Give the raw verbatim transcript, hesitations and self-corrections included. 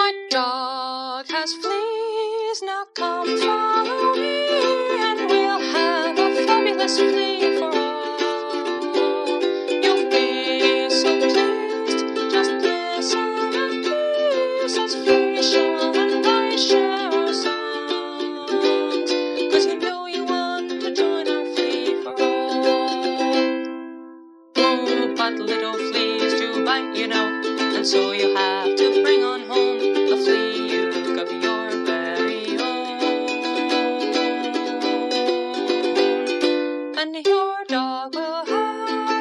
My dog has fleas, now come follow me, and we'll have a fabulous flea for all. You'll be so pleased, just listen and please, as Felicia and I share our songs, 'cause you know you want to join our flea for all. Oh, but little fleas do bite, you know, and so you have to bring on home a flea of your very own. And your dog will have